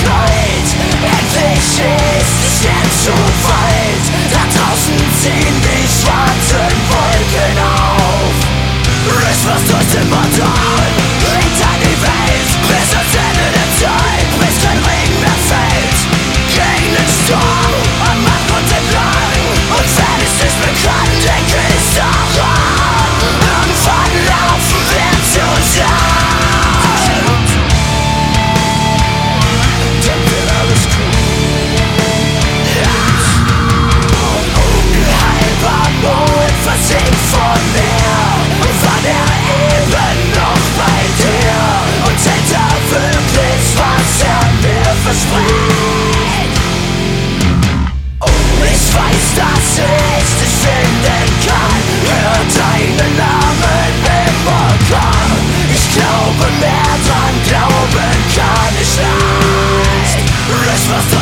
Wirklichkeit. Endlich ist es jetzt so weit. Da draußen ziehen die schwarzen Wolken auf. Es wird uns immer dauern, hinter die Welt, bis ans Ende der Zeit, bis kein Regen mehr fällt. Gegen den Sturm, am Abgrund entlang, und wenn es nicht bekannt, denke ich daran. Irgendwann laufen wir zu uns an. Dann wird alles cool. Ja. Und unheilbar Mut versinkt von mir. War der eben noch bei dir und hält er wirklich, was er mir verspricht? Oh, ich weiß, dass ich dich finden kann, hör deinen Namen immer kommen. Ich glaube mehr dran, glauben kann ich leicht. Es wird